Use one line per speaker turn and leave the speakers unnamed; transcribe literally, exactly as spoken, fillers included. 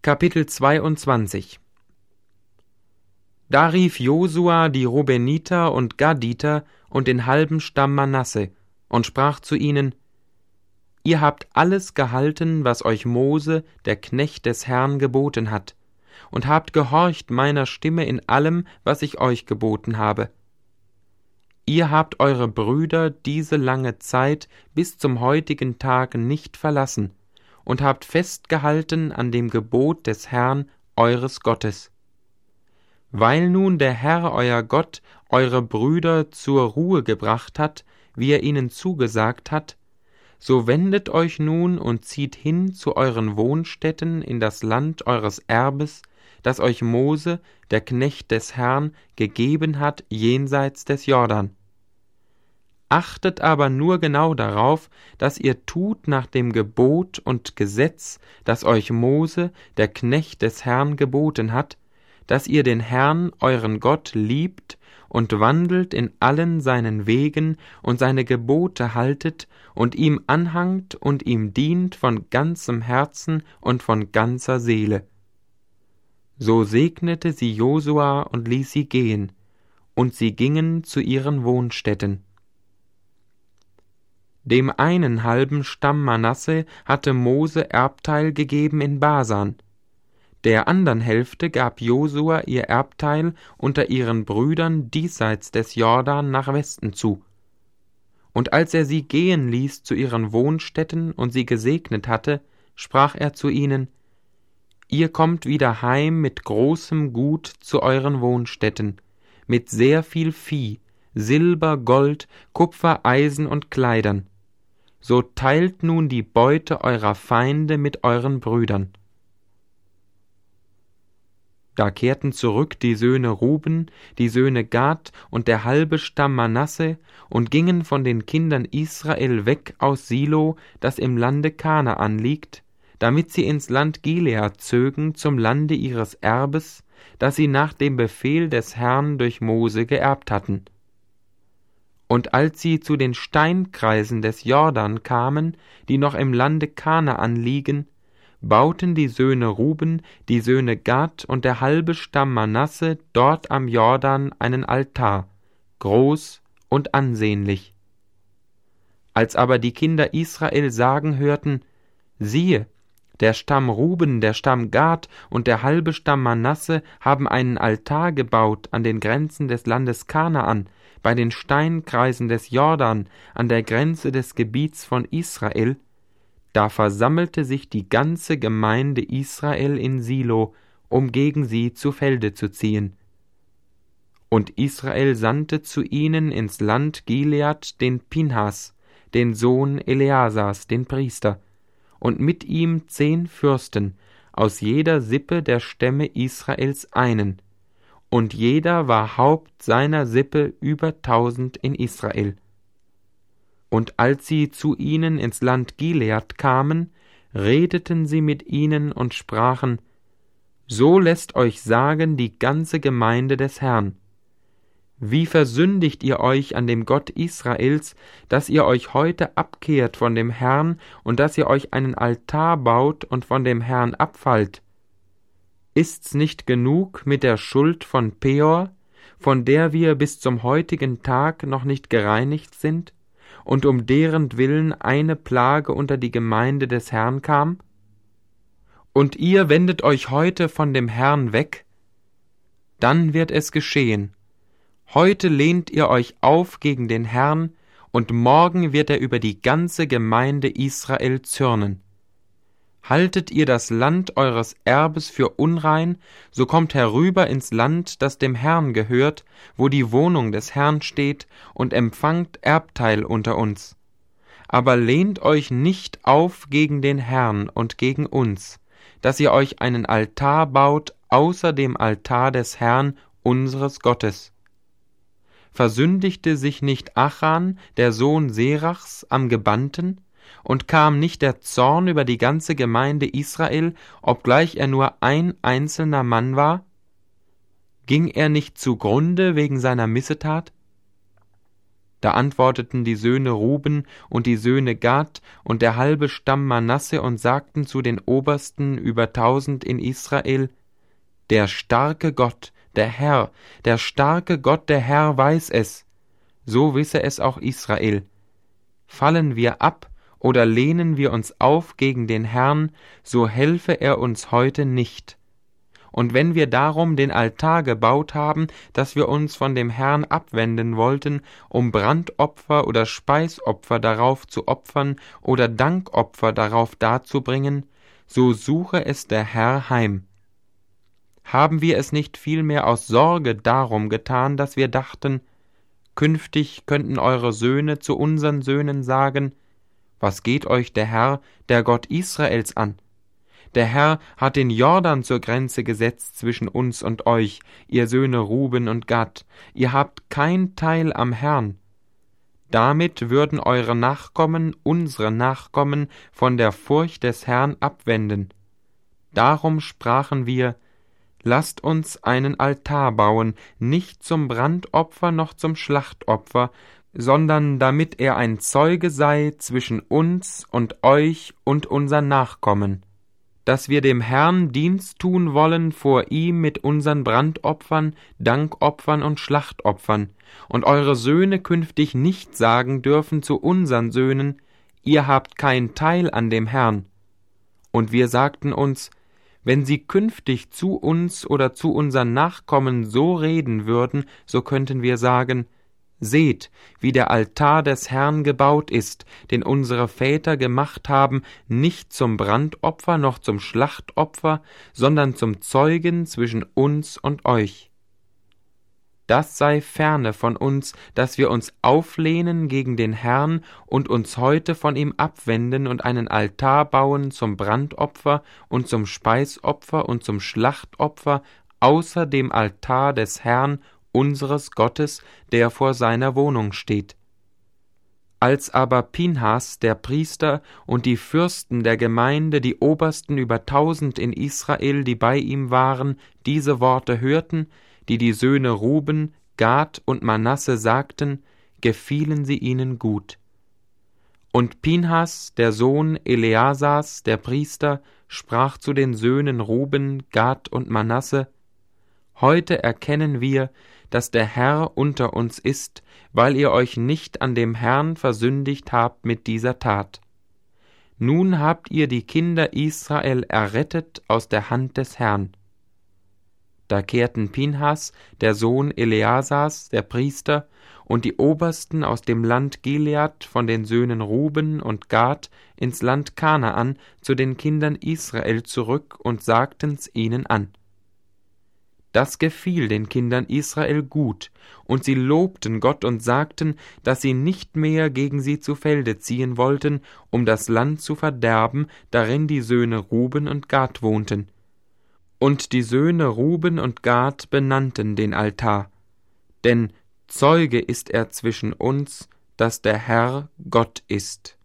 Kapitel zweiundzwanzig. Da rief Josua die Rubeniter und Gaditer und den halben Stamm Manasse und sprach zu ihnen: Ihr habt alles gehalten, was euch Mose, der Knecht des Herrn, geboten hat, und habt gehorcht meiner Stimme in allem, was ich euch geboten habe. Ihr habt eure Brüder diese lange Zeit bis zum heutigen Tag nicht verlassen und habt festgehalten an dem Gebot des Herrn, eures Gottes. Weil nun der Herr, euer Gott, eure Brüder zur Ruhe gebracht hat, wie er ihnen zugesagt hat, so wendet euch nun und zieht hin zu euren Wohnstätten in das Land eures Erbes, das euch Mose, der Knecht des Herrn, gegeben hat jenseits des Jordan. Achtet aber nur genau darauf, dass ihr tut nach dem Gebot und Gesetz, das euch Mose, der Knecht des Herrn, geboten hat, dass ihr den Herrn, euren Gott, liebt und wandelt in allen seinen Wegen und seine Gebote haltet und ihm anhangt und ihm dient von ganzem Herzen und von ganzer Seele. So segnete sie Josua und ließ sie gehen, und sie gingen zu ihren Wohnstätten. Dem einen halben Stamm Manasse hatte Mose Erbteil gegeben in Basan. Der andern Hälfte gab Josua ihr Erbteil unter ihren Brüdern diesseits des Jordan nach Westen zu. Und als er sie gehen ließ zu ihren Wohnstätten und sie gesegnet hatte, sprach er zu ihnen: Ihr kommt wieder heim mit großem Gut zu euren Wohnstätten, mit sehr viel Vieh, Silber, Gold, Kupfer, Eisen und Kleidern. So teilt nun die Beute eurer Feinde mit euren Brüdern. Da kehrten zurück die Söhne Ruben, die Söhne Gad und der halbe Stamm Manasse und gingen von den Kindern Israel weg aus Silo, das im Lande Kanaan liegt, damit sie ins Land Gilead zögen zum Lande ihres Erbes, das sie nach dem Befehl des Herrn durch Mose geerbt hatten. Und als sie zu den Steinkreisen des Jordan kamen, die noch im Lande Kanaan liegen, bauten die Söhne Ruben, die Söhne Gad und der halbe Stamm Manasse dort am Jordan einen Altar, groß und ansehnlich. Als aber die Kinder Israel sagen hörten: Siehe, der Stamm Ruben, der Stamm Gad und der halbe Stamm Manasse haben einen Altar gebaut an den Grenzen des Landes Kanaan, bei den Steinkreisen des Jordan, an der Grenze des Gebiets von Israel, da versammelte sich die ganze Gemeinde Israel in Silo, um gegen sie zu Felde zu ziehen. Und Israel sandte zu ihnen ins Land Gilead den Pinhas, den Sohn Eleasars, den Priester, und mit ihm zehn Fürsten, aus jeder Sippe der Stämme Israels einen, und jeder war Haupt seiner Sippe über tausend in Israel. Und als sie zu ihnen ins Land Gilead kamen, redeten sie mit ihnen und sprachen: So lässt euch sagen die ganze Gemeinde des Herrn. Wie versündigt ihr euch an dem Gott Israels, dass ihr euch heute abkehrt von dem Herrn und dass ihr euch einen Altar baut und von dem Herrn abfallt? Ist's nicht genug mit der Schuld von Peor, von der wir bis zum heutigen Tag noch nicht gereinigt sind, und um deren Willen eine Plage unter die Gemeinde des Herrn kam? Und ihr wendet euch heute von dem Herrn weg? Dann wird es geschehen. Heute lehnt ihr euch auf gegen den Herrn, und morgen wird er über die ganze Gemeinde Israel zürnen. Haltet ihr das Land eures Erbes für unrein, so kommt herüber ins Land, das dem Herrn gehört, wo die Wohnung des Herrn steht, und empfangt Erbteil unter uns. Aber lehnt euch nicht auf gegen den Herrn und gegen uns, dass ihr euch einen Altar baut außer dem Altar des Herrn, unseres Gottes. Versündigte sich nicht Achan, der Sohn Serachs, am Gebannten? Und kam nicht der Zorn über die ganze Gemeinde Israel, obgleich er nur ein einzelner Mann war? Ging er nicht zugrunde wegen seiner Missetat? Da antworteten die Söhne Ruben und die Söhne Gad und der halbe Stamm Manasse und sagten zu den Obersten über tausend in Israel: Der starke Gott, der Herr, der starke Gott, der Herr weiß es, so wisse es auch Israel. Fallen wir ab oder lehnen wir uns auf gegen den Herrn, so helfe er uns heute nicht. Und wenn wir darum den Altar gebaut haben, dass wir uns von dem Herrn abwenden wollten, um Brandopfer oder Speisopfer darauf zu opfern oder Dankopfer darauf darzubringen, so suche es der Herr heim. Haben wir es nicht vielmehr aus Sorge darum getan, dass wir dachten, künftig könnten eure Söhne zu unseren Söhnen sagen: Was geht euch der Herr, der Gott Israels, an? Der Herr hat den Jordan zur Grenze gesetzt zwischen uns und euch, ihr Söhne Ruben und Gad. Ihr habt kein Teil am Herrn. Damit würden eure Nachkommen, unsere Nachkommen, von der Furcht des Herrn abwenden. Darum sprachen wir: Lasst uns einen Altar bauen, nicht zum Brandopfer noch zum Schlachtopfer, sondern damit er ein Zeuge sei zwischen uns und euch und unseren Nachkommen, dass wir dem Herrn Dienst tun wollen vor ihm mit unseren Brandopfern, Dankopfern und Schlachtopfern, und eure Söhne künftig nicht sagen dürfen zu unseren Söhnen: Ihr habt kein Teil an dem Herrn. Und wir sagten uns: Wenn sie künftig zu uns oder zu unseren Nachkommen so reden würden, so könnten wir sagen: Seht, wie der Altar des Herrn gebaut ist, den unsere Väter gemacht haben, nicht zum Brandopfer noch zum Schlachtopfer, sondern zum Zeugen zwischen uns und euch. Das sei ferne von uns, dass wir uns auflehnen gegen den Herrn und uns heute von ihm abwenden und einen Altar bauen zum Brandopfer und zum Speisopfer und zum Schlachtopfer, außer dem Altar des Herrn, unseres Gottes, der vor seiner Wohnung steht. Als aber Pinhas, der Priester, und die Fürsten der Gemeinde, die Obersten über tausend in Israel, die bei ihm waren, diese Worte hörten, die die Söhne Ruben, Gad und Manasse sagten, gefielen sie ihnen gut. Und Pinhas, der Sohn Eleasars, der Priester, sprach zu den Söhnen Ruben, Gad und Manasse: Heute erkennen wir, dass der Herr unter uns ist, weil ihr euch nicht an dem Herrn versündigt habt mit dieser Tat. Nun habt ihr die Kinder Israel errettet aus der Hand des Herrn. Da kehrten Pinhas, der Sohn Eleasars, der Priester, und die Obersten aus dem Land Gilead von den Söhnen Ruben und Gad ins Land Kanaan zu den Kindern Israel zurück und sagten's ihnen an. Das gefiel den Kindern Israel gut, und sie lobten Gott und sagten, dass sie nicht mehr gegen sie zu Felde ziehen wollten, um das Land zu verderben, darin die Söhne Ruben und Gad wohnten. Und die Söhne Ruben und Gad benannten den Altar, denn Zeuge ist er zwischen uns, dass der Herr Gott ist.